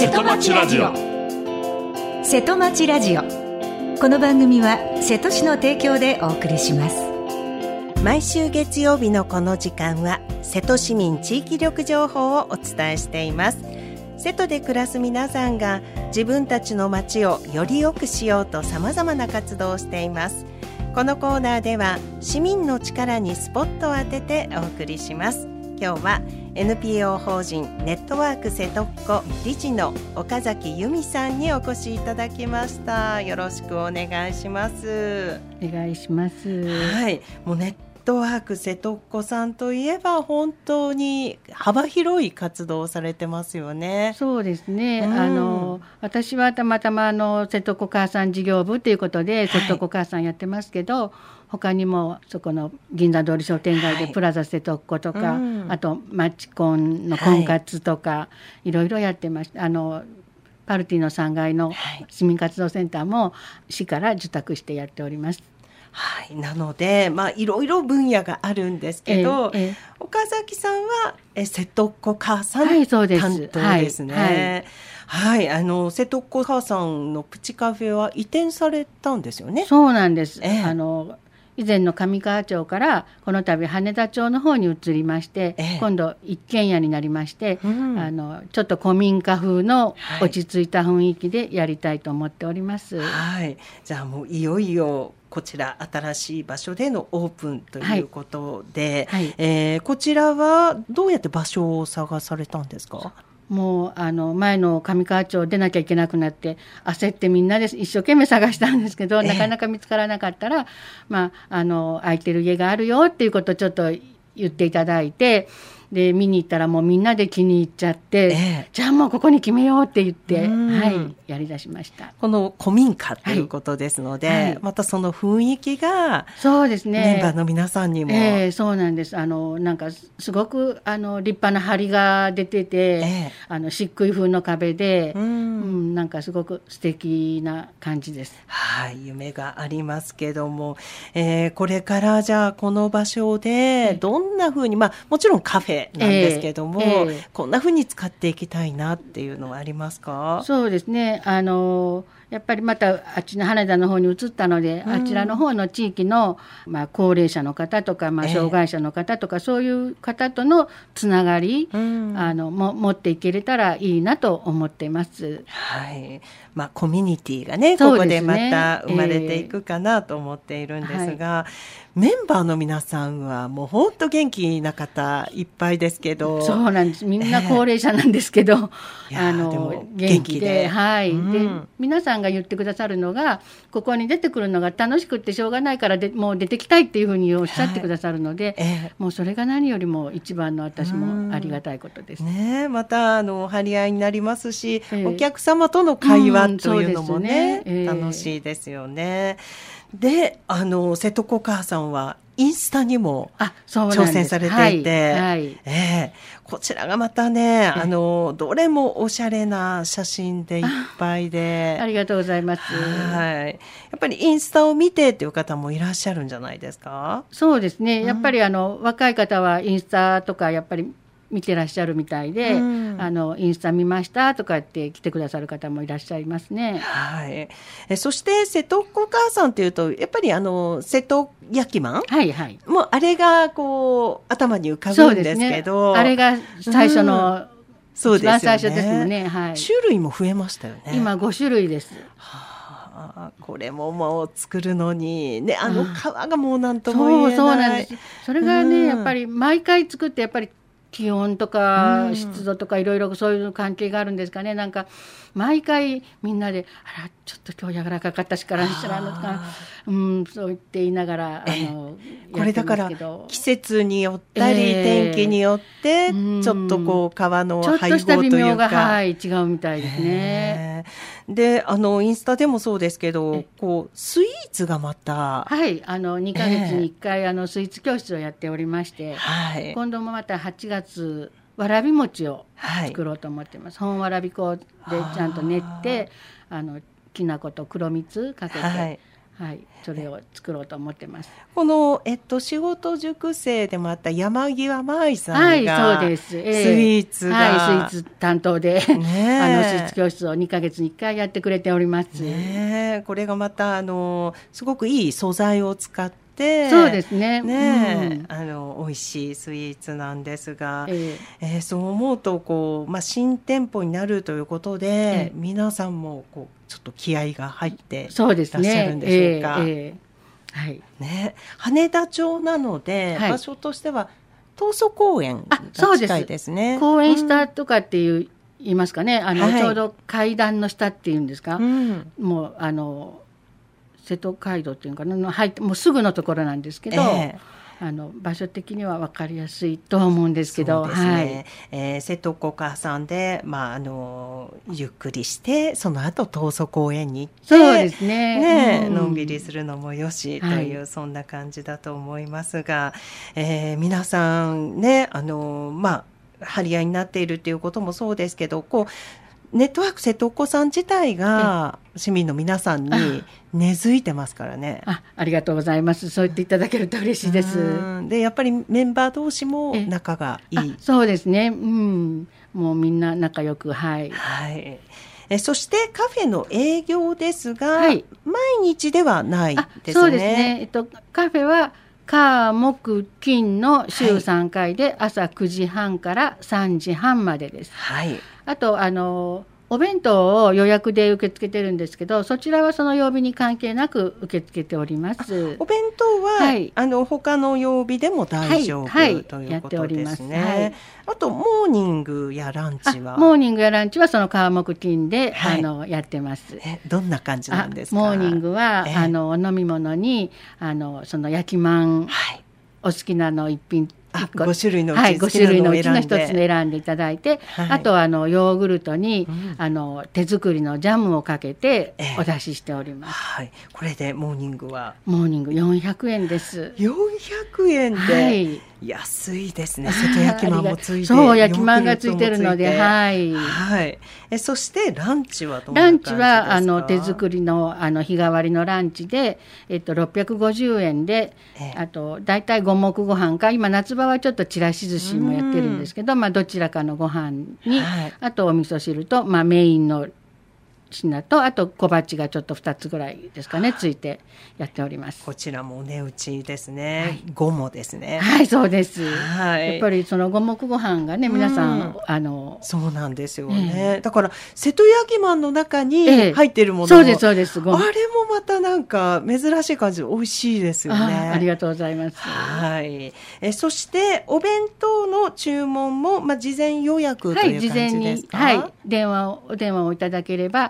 瀬戸町ラジオ。 瀬戸町ラジオ。この番組は瀬戸市の提供でお送りします。 毎週月曜日のこの時間は瀬戸市民地域力情報をお伝えしています。瀬戸で暮らす皆さんが自分たちの街をより良くしようと様々な活動をしています。このコーナーでは市民の力にスポットを当ててお送りします。今日は NPO 法人ネットワーク瀬戸っ子理事の岡崎由美さんにお越しいただきました。よろしくお願いします。 お願いします。 はい、もうネットワーク瀬戸っ子さんといえば本当に幅広い活動をされてますよね。 そうですね、私はたまたま瀬戸っ子母さん事業部ということで瀬戸っ子母さんやってますけど、他にもそこの銀座通り商店街でプラザ瀬戸っ子とか、あとマッチコンの婚活とか、いろいろやってました。パルティの3階の市民活動センターも市から受託してやっております。 はい、なので、いろいろ分野があるんですけど、岡崎さんは瀬戸っ子母さん、担当ですね。はい、瀬戸っ子母さんのプチカフェは移転されたんですよね。 そうなんです。以前の上川町からこの度羽田町の方に移りまして、今度一軒家になりまして、ちょっと古民家風の落ち着いた雰囲気でやりたいと思っております。 はい、じゃあもういよいよこちら新しい場所でのオープンということで、こちらはどうやって場所を探されたんですか？ もう前の上川町出なきゃいけなくなって焦ってみんなで一生懸命探したんですけど、なかなか見つからなかったら、空いてる家があるよっていうことをちょっと言っていただいて、で見に行ったらもうみんなで気に入っちゃって、じゃあもうここに決めようって言って、やりだしました。 この古民家ということですので、またその雰囲気がそうですね、 メンバーの皆さんにも、 そうなんです。なんかすごく立派な梁が出てて、漆喰風の壁で、なんかすごく素敵な感じです。 はい、夢がありますけども、これからじゃあこの場所でどんな風に、もちろんカフェなんですけども、こんな風に使っていきたいなっていうのはありますか？ そうですね、やっぱりまたあっちの羽田の方に移ったので、あちらの方の地域の、高齢者の方とか、障害者の方とか、そういう方とのつながり、持っていけれたらいいなと思っています。 はい、コミュニティがね、ここでまた生まれていくかなと思っているんですが、メンバーの皆さんはもう本当元気な方いっぱいですけど。 そうなんです。みんな高齢者なんですけど、元気で、で皆さんが言ってくださるのが、ここに出てくるのが楽しくってしょうがないからもう出てきたいっていうふうにおっしゃってくださるので、もうそれが何よりも一番の私もありがたいことです。 また張り合いになりますし、お客様との会話というのもね、楽しいですよね。で、瀬戸子母さんはインスタにも挑戦されていて、こちらがまたね、どれもおしゃれな写真でいっぱいでありがとうございます。 やっぱりインスタを見てっていう方もいらっしゃるんじゃないですか？ そうですね、やっぱり若い方はインスタとかやっぱり見てらっしゃるみたいで、インスタ見ましたとかって来てくださる方もいらっしゃいますね。 はい。そして瀬戸っ子母さんっていうとやっぱり瀬戸焼きまん、もうあれがこう頭に浮かぶんですけど、 あれが最初の、一番最初ですよね。 種類も増えましたよね。 今5種類です。 これももう作るのにね、皮がもうなんとも言えない。 そうなんです。それがね、やっぱり毎回作ってやっぱり気温とか湿度とかいろいろそういう関係があるんですかね。なんか毎回みんなでちょっと今日柔らかかったしからしたらとか、そう言って言いながらこれだから季節によったり、天気によってちょっとこう皮の配合というかちょっとした微妙が、 違うみたいですね。 でインスタでもそうですけど、こうスイーツがまた 2ヶ月に1回スイーツ教室をやっておりまして、今度もまた8月わらび餅を作ろうと思ってます。本わらび粉でちゃんと練ってきな粉と黒蜜かけてはい、それを作ろうと思ってます。 この、仕事塾生でもあった山際舞さんが、 はい、そうです、 スイーツが、 はい、スイーツ担当で、スイねーツ教室を2ヶ月に1回やってくれております。 ね、これがまたすごくいい素材を使ってそうですね、 美味しいスイーツなんですが、そう思うとこう、新店舗になるということで、皆さんもこうちょっと気合が入っていらっしゃるんでしょうか。はいね、羽田町なので、場所としては東祖公園が近いですね。 公園下とかって言いますかね、ちょうど階段の下っていうんですか、もう瀬戸街道っていうかな、もうすぐのところなんですけど、場所的には分かりやすいと思うんですけど、 そうですね、瀬戸小川さんで、ゆっくりしてその後東祖公園に行って、 そうですね、 のんびりするのもよしという、そんな感じだと思いますが、皆さんね、張り合いになっているということもそうですけど、こうネットワーク瀬戸子さん自体が市民の皆さんに根付いてますからね。 ありがとうございます。そう言っていただけると嬉しいです。 でやっぱりメンバー同士も仲がいい。 そうですね、もうみんな仲良く、はい、 そしてカフェの営業ですが、毎日ではないですね。 そうですね、カフェは火木金の週3回で、朝9時半から3時半までです。あとお弁当を予約で受け付けてるんですけど、そちらはその曜日に関係なく受け付けております。 お弁当は、他の曜日でも大丈夫、ということですね。あとモーニングやランチはモーニングやランチはその川木金で、やってます。 どんな感じなんですか？ モーニングは、お飲み物にその焼きまん、お好きなの一品 5種類のうち 5種類のうちの1つ選んでいただいて、あとヨーグルトに、手作りのジャムをかけてお出ししております。 これでモーニングはモーニング400円です。 400円で、安いですね。瀬戸焼きまんもついて、 そう焼きまんがついてるので、 そしてランチはどんな感じですか？ ランチは手作りの日替わりのランチで、650円で、あとだいたい五目ご飯か、今夏場はちょっとちらし寿司もやってるんですけど、どちらかのご飯に、あとお味噌汁と、メインの品と、あと小鉢がちょっと2つぐらいですかね、ついてやっております。 こちらもお値打ちですね。五もですね。 そうです。やっぱりその五目ご飯がね、皆さんそうなんですよね。だから瀬戸焼きまんの中に入っているもの、 そうですそうです。 あれもまたなんか珍しい感じで美味しいですよね。 ありがとうございます。 そしてお弁当の注文も、事前予約という感じですか？ お電話をいただければ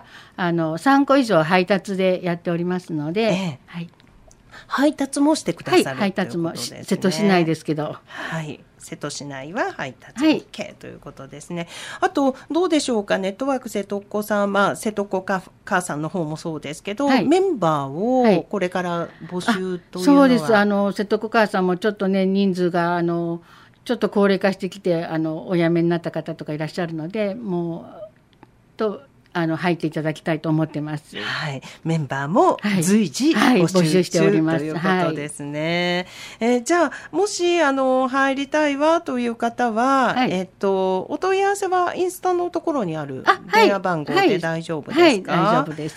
3個以上配達でやっておりますので、 配達もしてくださる、 配達も瀬戸市内ですけど、 瀬戸市内は配達 OK ということですね。あとどうでしょうか、ネットワーク瀬戸子さん、瀬戸子母さんの方もそうですけど、メンバーをこれから募集というのは？ そうです。瀬戸子母さんもちょっとね、人数がちょっと高齢化してきてお辞めになった方とかいらっしゃるので、もう入っていただきたいと思ってます。 メンバーも随時募集しておりますということですね。じゃあもし入りたいわという方は、お問い合わせはインスタのところにある電話番号で大丈夫ですか？ 大丈夫です。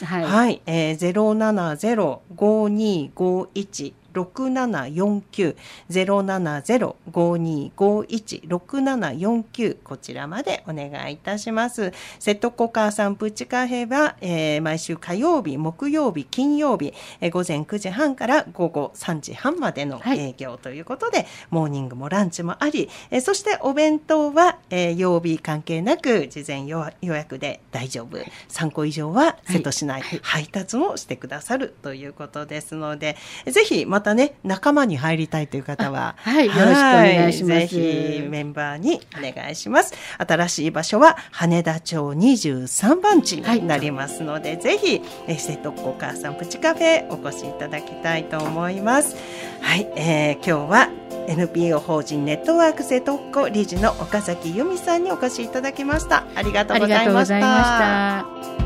070-52516749 070-5251-6749、こちらまでお願いいたします。瀬戸子母さんプチカフェは、毎週火曜日、木曜日、金曜日、午前9時半から午後3時半までの営業ということで、モーニングもランチもあり、そしてお弁当は、曜日関係なく事前予約で大丈夫、3個以上は瀬戸市内、配達もしてくださるということですので、ぜひまたね、仲間に入りたいという方は、 よろしくお願いします。 ぜひメンバーにお願いします。新しい場所は羽田町23番地になりますので、ぜひ瀬戸子母さんプチカフェお越しいただきたいと思います。今日は NPO 法人ネットワーク瀬戸子理事の岡崎由美さんにお越しいただきました。ありがとうございました。